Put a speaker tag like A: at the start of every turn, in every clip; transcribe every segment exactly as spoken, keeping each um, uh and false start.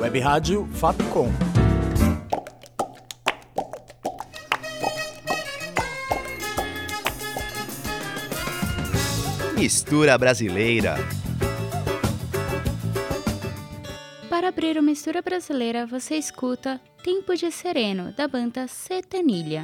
A: Web Rádio Fapcom.
B: Mistura brasileira.
C: Para abrir o Mistura Brasileira, você escuta Tempo de Sereno, da banda Sertanilha.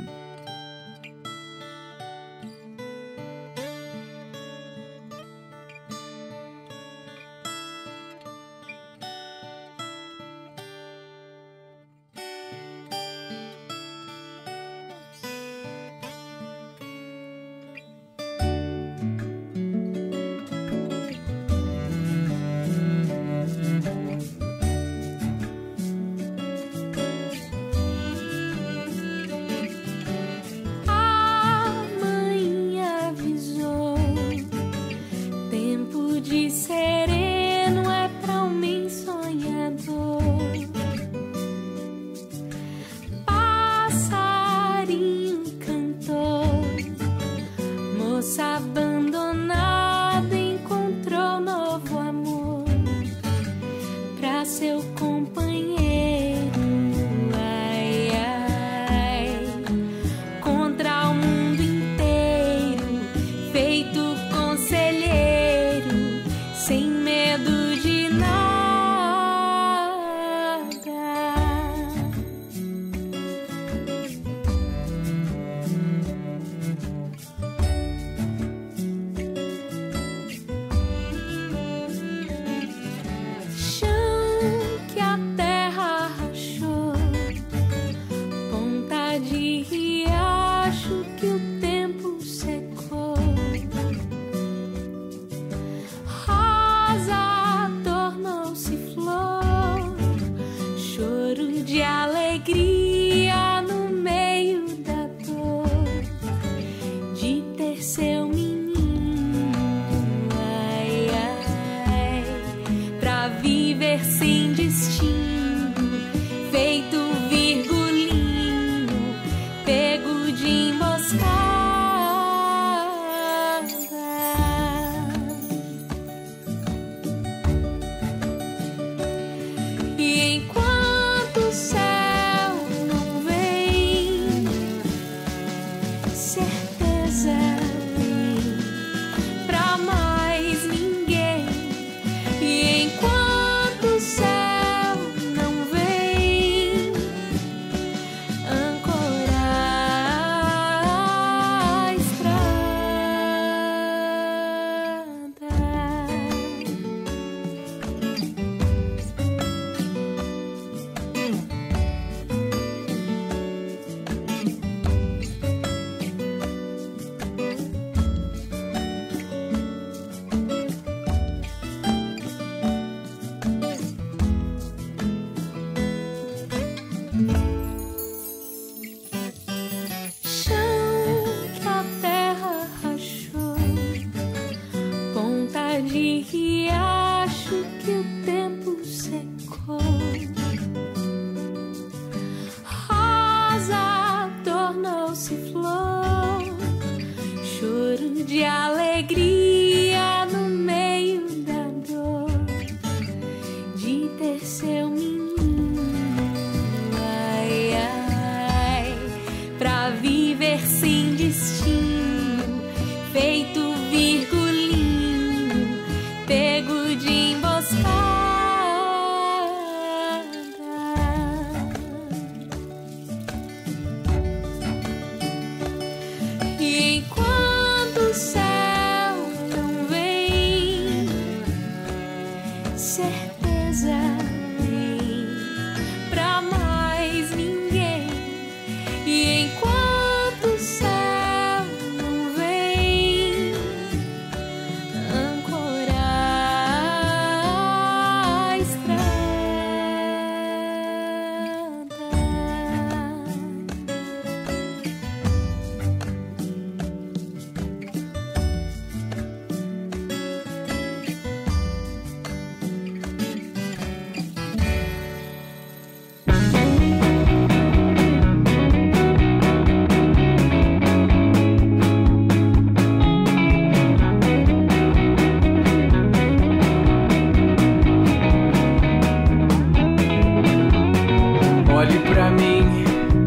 A: Olhe pra mim,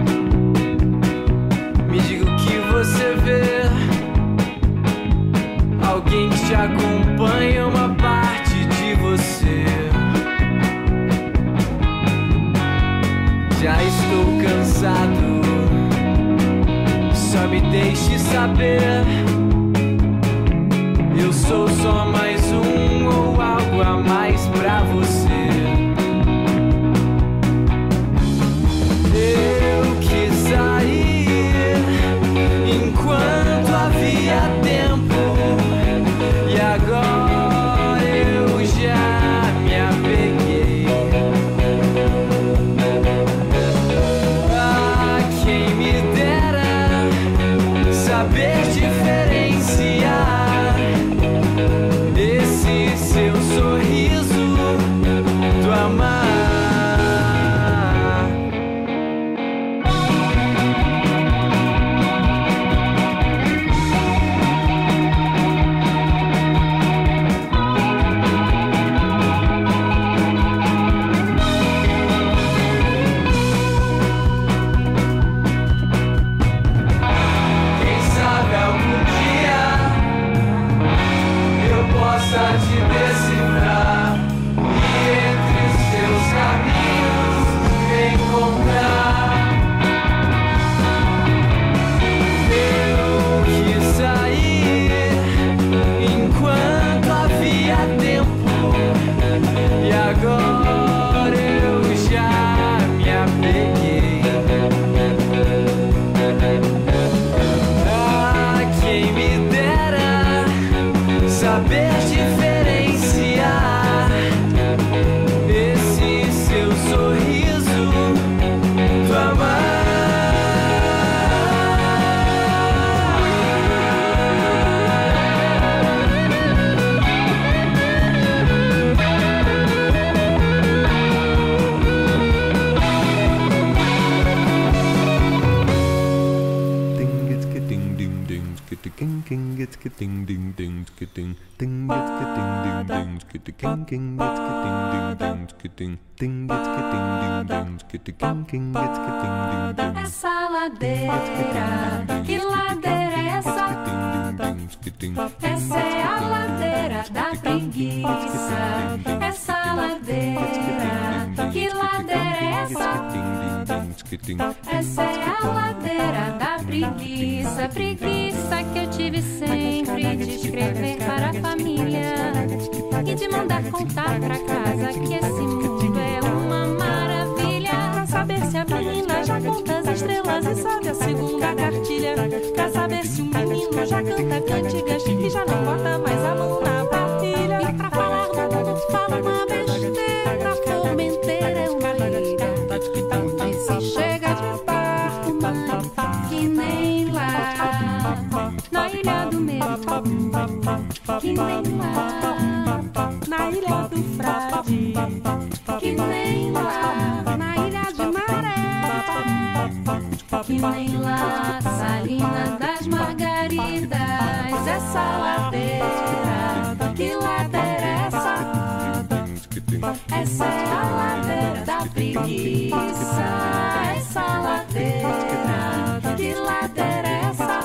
A: me diga o que você vê. Alguém que te acompanha, uma parte de você. Já estou cansado, só me deixe saber. Eu sou só mais um ou algo a mais pra você. Eu quis sair enquanto havia tempo, e agora eu já me apeguei. Ah, quem me dera saber diferenciar esse seu sorriso do amar. Quem sabe algum dia eu possa te decifrar e entre seus caminhos encontrar. Eu quis sair enquanto havia tempo, e agora eu já me apeguei. Ah, quem me dera saber diferenciar esse seu sorriso do amar.
D: Essa ladeira, que ladeira é essa? Essa é a ladeira da preguiça. Essa ladeira, que ladeira é essa? Essa é a ladeira da preguiça. Preguiça que eu tive sempre de escrever para a família e de mandar contar pra casa que esse mundo é uma maravilha. Pra saber se a menina já conta as estrelas e sabe a segunda cartilha. Pra saber se o menino já canta cantigas e já não bota mais a mão na partilha. E pra falar do mundo fala uma besteira. Formenteira é uma ilha onde se chega de barco, mãe, que nem lá na ilha do medo, que nem lá na ilha do frade, que nem lá na ilha de Maré, que nem lá Salina das Margaridas. Essa ladeira, que ladeira é essa? Essa é a ladeira da preguiça. Essa ladeira, que ladeira é essa?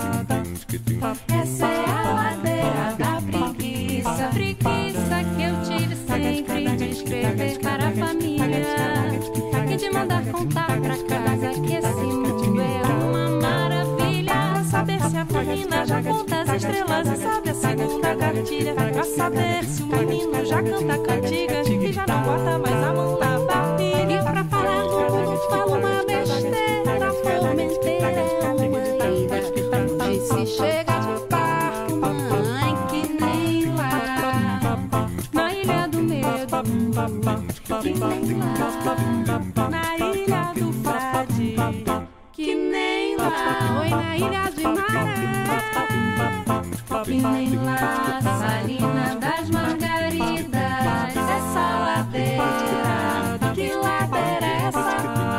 D: Essa é a ladeira da preguiça. Preguiça que eu tive sempre de escrever para a família e de mandar contar pra casa que esse mundo é uma maravilha. Pra saber se a menina já conta as estrelas e sabe a segunda cartilha. Pra saber se o menino já canta cantiga e já não bota mais a mão na partilha. E pra falar do mundo fala uma besteira. Formenteira é uma ilha onde se chega de barco, mãe, que nem lá na ilha do medo, que nem lá na ilha do frade, que nem lá, oi, na ilha de Maré, que nem lá Salina das Margaridas. Essa ladeira, que ladeira é essa?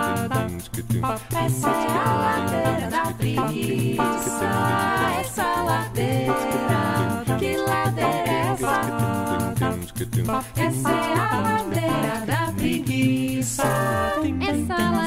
D: Essa é a ladeira da preguiça. Essa ladeira, que ladeira é essa? Essa é a ladeira da preguiça. Essa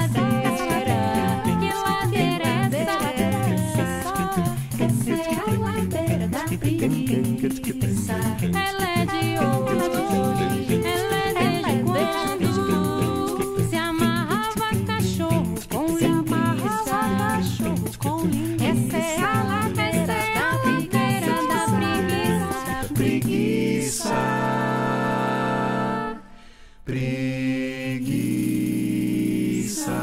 A: preguiça.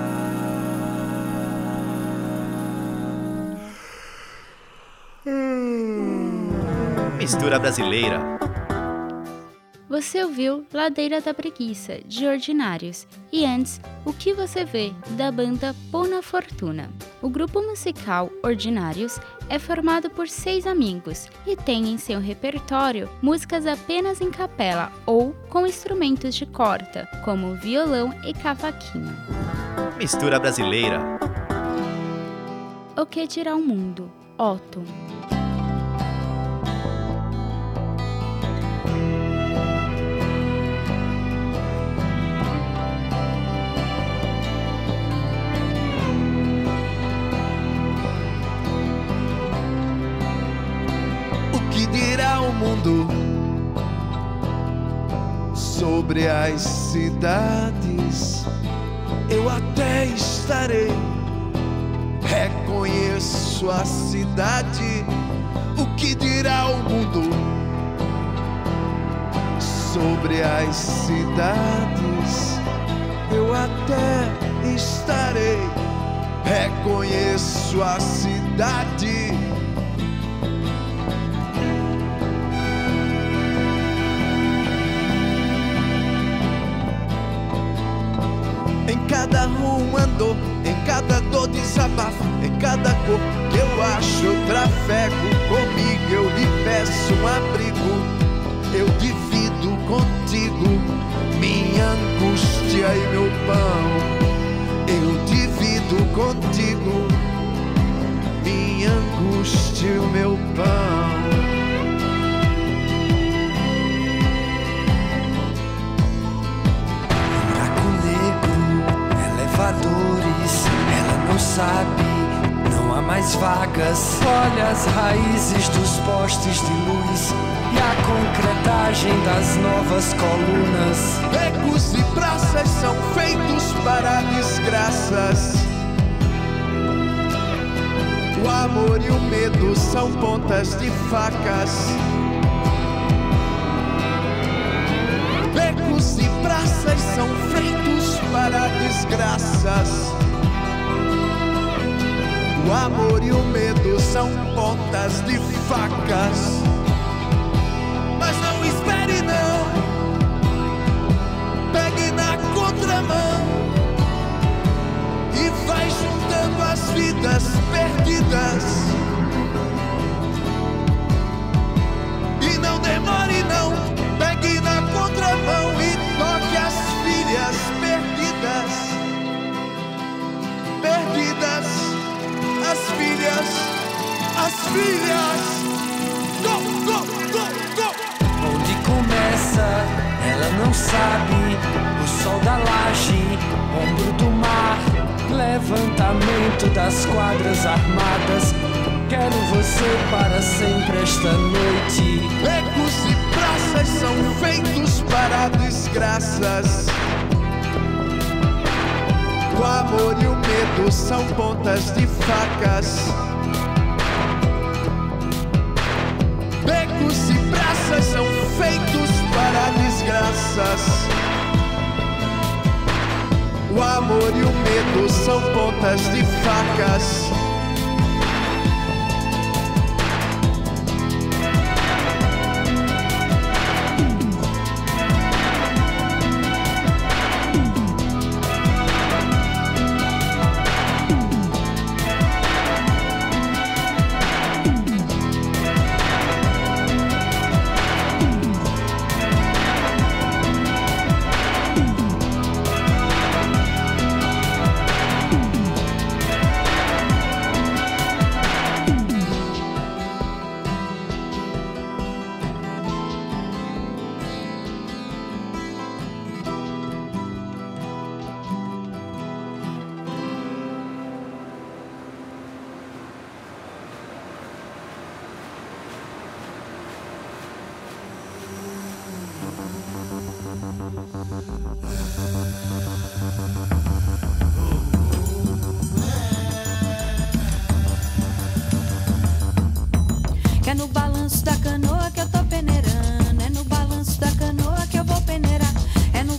B: Mistura brasileira.
C: Você ouviu Ladeira da Preguiça, de Ordinários, e antes, O Que Você Vê, da banda Pona Fortuna. O grupo musical Ordinários é formado por seis amigos e tem em seu repertório músicas apenas em capela ou com instrumentos de corda, como violão e cavaquinho.
B: Mistura brasileira.
C: O Que Dirá o Mundo, Otto.
E: O mundo sobre as cidades, eu até estarei. Reconheço a cidade. O que dirá o mundo sobre as cidades? Eu até estarei. Reconheço a cidade. Em cada rua andou, em cada dor desabafo, em cada cor que eu acho eu trafego comigo. Eu lhe peço um abrigo, eu divido contigo minha angústia e meu pão. Eu divido contigo minha angústia e o meu pão.
F: Ela não sabe, não há mais vagas. Olha as raízes dos postes de luz e a concretagem das novas colunas.
E: Becos e praças são feitos para desgraças. O amor e o medo são pontas de facas. Becos e praças são feitos para desgraças. O amor e o medo são pontas de facas. Mas não espere não, pegue na contramão e vai juntando as vidas perdidas. E não demore não, pegue na contramão e toque as filhas perdidas. Perdidas, as filhas, as filhas. Go, go, go, go.
F: Onde começa, ela não sabe. O sol da laje, ombro do mar, levantamento das quadras armadas. Quero você para sempre esta noite.
E: Becos e praças são feitos para desgraças. O amor e o medo são pontas de facas. Becos e praças são feitos para desgraças. O amor e o medo são pontas de facas.
D: Que é no balanço da canoa que eu tô peneirando, é no balanço da canoa que eu vou peneirar, é no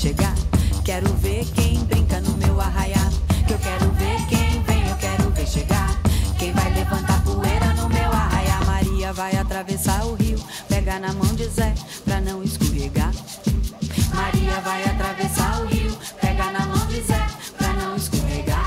G: chegar. Quero ver quem brinca no meu arraiá. Que eu quero ver quem vem, eu quero ver chegar. Quem vai levantar poeira no meu arraiá. Maria vai atravessar o rio, pega na mão de Zé pra não escorregar. Maria vai atravessar o rio, pega na mão de Zé pra não escorregar.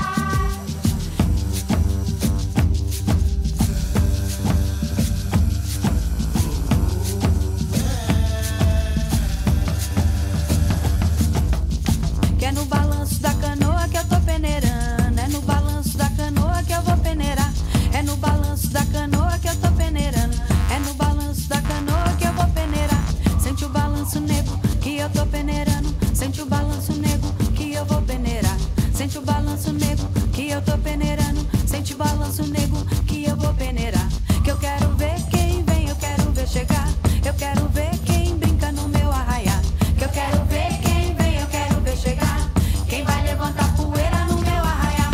G: Que é no balanço da canoa que eu tô peneirando. É no balanço da canoa que eu vou peneirar. É no balanço da canoa que eu tô peneirando. É no balanço da canoa que eu vou peneirar. Sente o balanço negro que eu tô peneirando. Sente o balanço negro que eu vou peneirar. Sente o balanço negro que eu tô peneirando. Sente o balanço negro que eu vou peneirar. Que eu quero ver quem vem, eu quero ver chegar. Eu quero ver quem brinca no meu arraiá. Que eu quero ver quem vem, eu quero ver chegar. Quem vai levantar poeira no meu arraiá.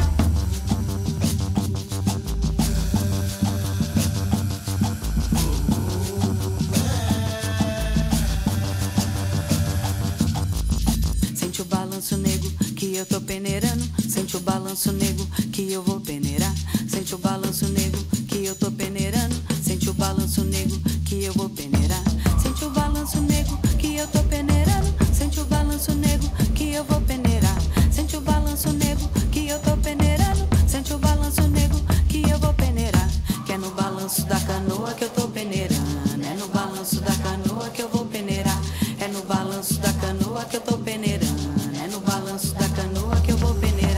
G: Sente o balanço negro que eu tô peneirando. Sente o balanço negro que eu vou peneirar. Sente o balanço negro que eu tô peneirando. Sente o balanço negro que eu vou peneirar. Sente o balanço negro que eu tô peneirando. Sente o balanço negro que eu vou peneirar. Sente o balanço negro que eu tô peneirando. Sente o balanço negro que eu vou peneirar. Que é no balanço da canoa que eu tô peneirando. É no balanço da canoa que eu vou peneirar. É no balanço da canoa que eu tô peneirando. É no balanço da canoa que eu vou peneirar.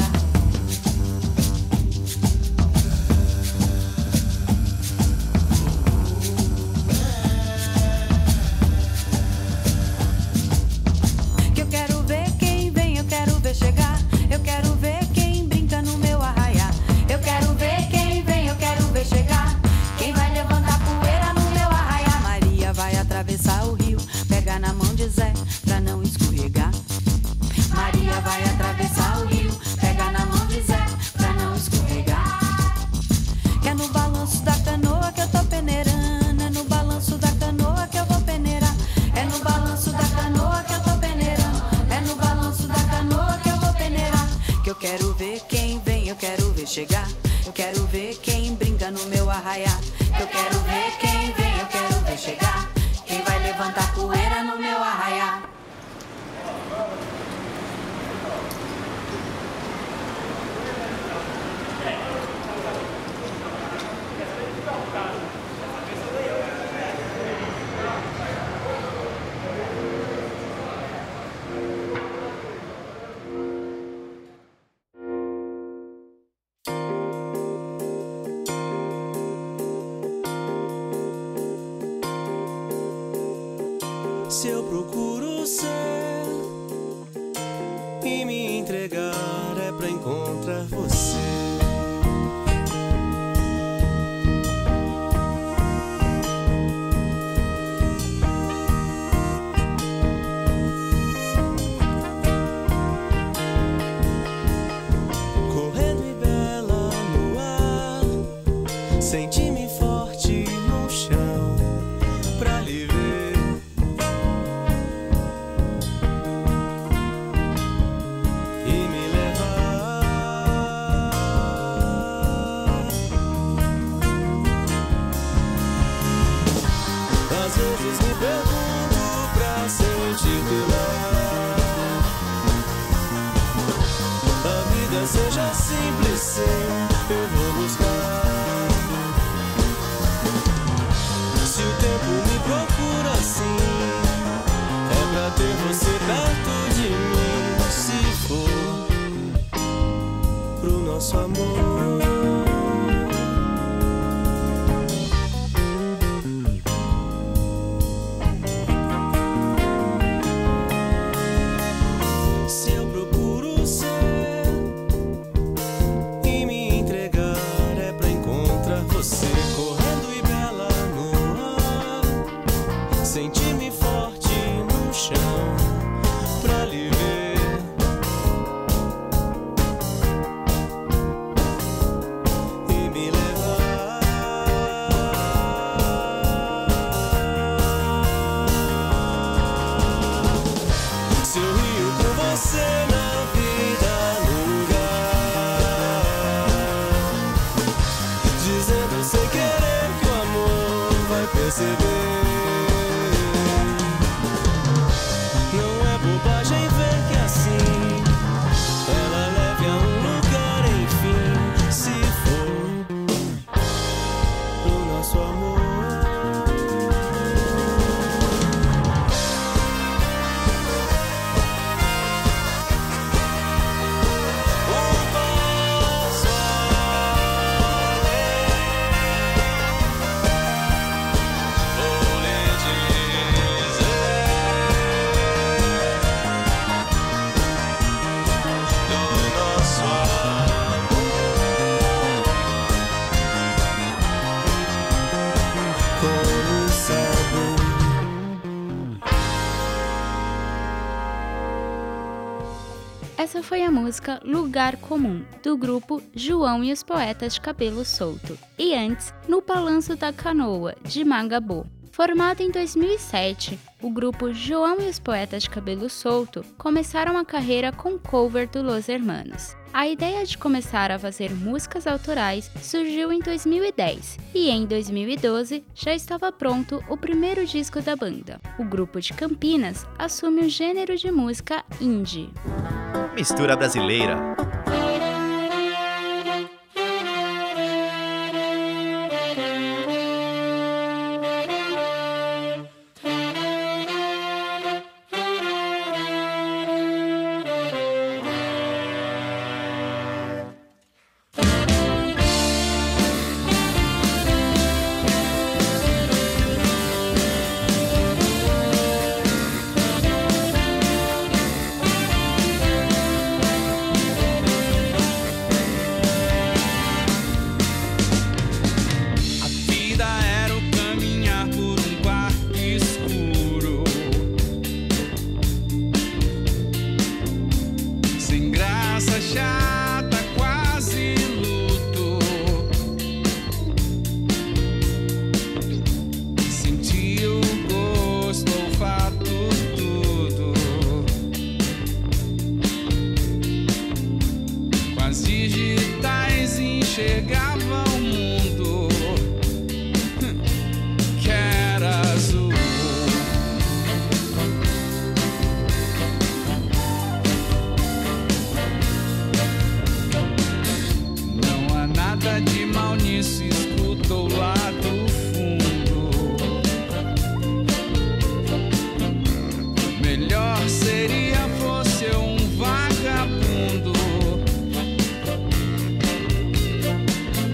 G: Que eu quero ver quem vem, eu quero ver chegar. Eu quero ver quem brinca no meu arraiá. Eu quero ver quem vem, eu quero ver chegar. Quem vai levantar poeira no meu arraiá. Maria vai atravessar o rio, pega na mão de Zé pra não escorregar. Maria vai atravessar o rio, pega na mão de Zé pra não escorregar. Que é no balanço da canoa que eu tô peneirando. É no balanço da canoa que eu vou peneirar. É no balanço da canoa que eu tô peneirando. É no balanço da canoa que eu vou peneirar. Que eu quero ver quem vem, eu quero ver chegar. Eu quero ver quem brinca no meu arraiá. Eu quero ver quem vem, eu quero ver chegar. Quem vai levantar poeira no meu arraiá.
H: Se eu procuro ser e me entregar, é pra encontrar você. Correndo e bela no ar, senti-me forte no chão pra lhe ver. Seja simples, sim, eu vou buscar. Se o tempo me procura assim, é pra ter você perto de mim. Se for pro nosso amor, se eu procuro ser você, correndo e bela no ar, senti-me forte no chão pra lhe ver. E me levar. Se eu rio com perceber. Não é bobagem ver que assim ela leve a um lugar, enfim, se for pro nosso amor.
C: Essa foi a música Lugar Comum, do grupo João e os Poetas de Cabelo Solto, e antes, No Balanço da Canoa, de Magabô. Formado em dois mil e sete, o grupo João e os Poetas de Cabelo Solto começaram a carreira com cover do Los Hermanos. A ideia de começar a fazer músicas autorais surgiu em dois mil e dez, e em dois mil e doze já estava pronto o primeiro disco da banda. O grupo de Campinas assume o gênero de música indie.
B: Mistura brasileira.
A: Chegava ao mundo que era azul. Não há nada de mal nisso, escutou lá do fundo. Melhor seria fosse um vagabundo.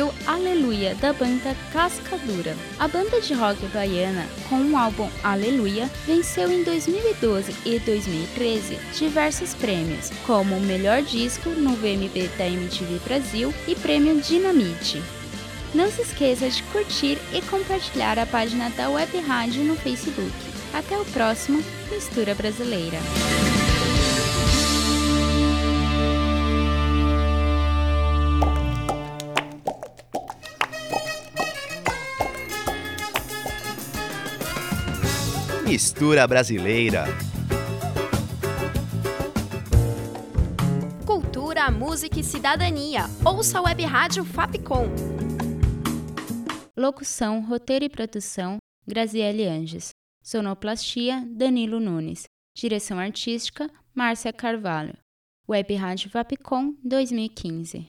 C: ouviu Aleluia, da banda Cascadura. A banda de rock baiana, com o álbum Aleluia, venceu em dois mil e doze e dois mil e treze diversos prêmios, como o melhor disco no V M B da M T V Brasil e prêmio Dinamite. Não se esqueça de curtir e compartilhar a página da Web Rádio no Facebook. Até o próximo Mistura Brasileira.
B: Mistura Brasileira.
I: Cultura, música e cidadania. Ouça a Web Rádio Fapcom.
C: Locução, roteiro e produção, Graziele Anges. Sonoplastia, Danilo Nunes. Direção artística, Márcia Carvalho. Web Rádio Fapcom dois mil e quinze.